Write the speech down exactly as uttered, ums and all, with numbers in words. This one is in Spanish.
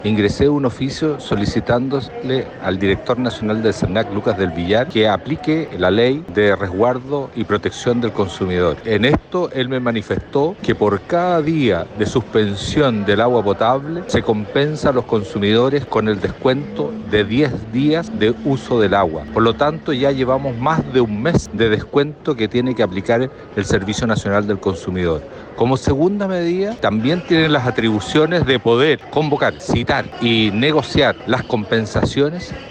ingresé un oficio solicitándole al director nacional del SERNAC, Lucas del Villar, que aplique la ley de resguardo y protección del consumidor. En esto él me manifestó que por cada día de suspensión del agua potable se compensa a los consumidores con el descuento de diez días de uso del agua. Por lo tanto, ya llevamos más de un mes de descuento que tiene que aplicar el Servicio Nacional del Consumidor. Como segunda medida, también tienen las atribuciones de poder convocar, citar y negociar las compensaciones